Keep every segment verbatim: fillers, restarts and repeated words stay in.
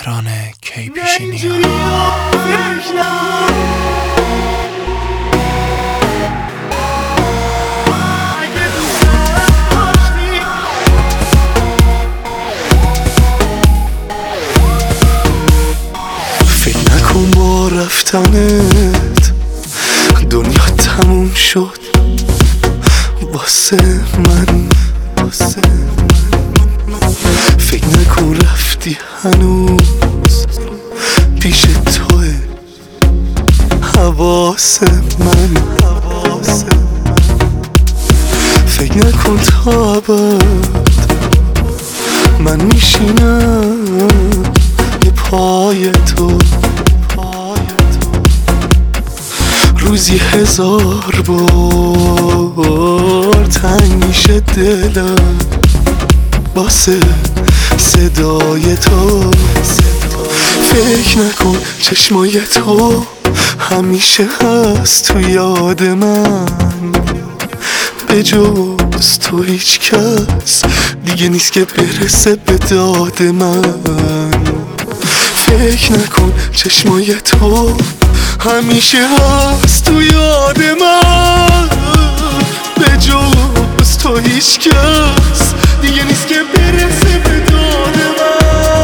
مهران کی‌پیشینی. فکر نکن با رفتنت دنیا تموم شد واسه من، واسه من. فکر نکن رفتی هنوز پیش توه حواس من، حواس من. فکر نکن تا ابد من میشینم یه پای تو، روزی هزار بار تنگ میشه دلم واسه صدای تو. فکر نکن چشمای تو همیشه هست تو یاد من، به جز تو هیچ کس دیگه نیست که برسه به داد من. فکر نکن چشمای تو همیشه هست تو یاد من، به جز تو هیچ کس دیگه نیست که برسه به داد من.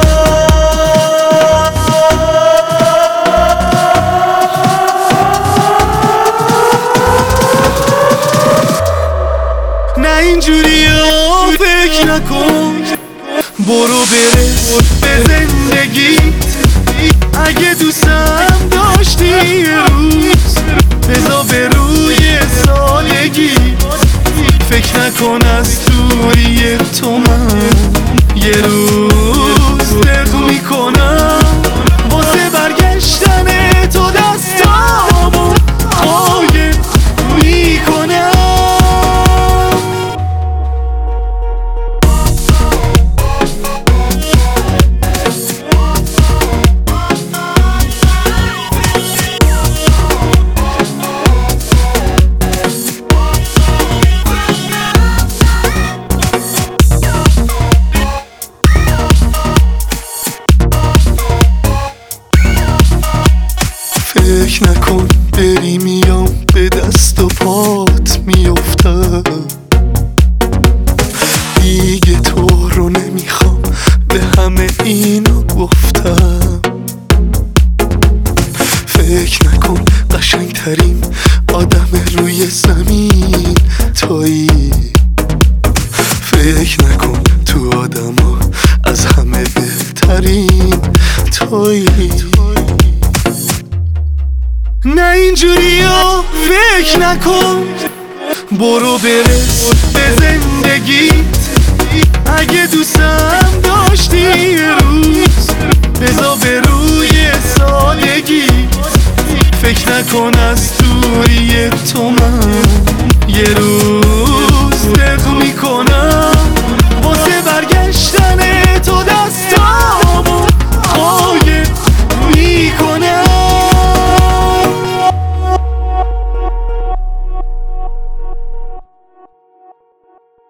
نه اینجوری ها فکر نکن، برو برس به زندگیت. اگه دوستم داشتی یه روز بذار به روی سالگی. فکر نکن از دوری تو من یه روز دق میکنم واسه برگشتن تو دستامو قایم میکنم. فکر نکن بری میام به دست و پات میافتم، دیگه تو رو نمیخوام به همه اینو گفتم. فکر نکن قشنگترین آدم روی زمین تویی. فکر نکن تو آدما از همه بهترین تویی. نه اینجوری ها فکر نکن، برو برس به زندگیت. اگه دوستم داشتی یه روز بذار به روی سالگی. فکر نکن از دوری تو من یه روز دق میکنم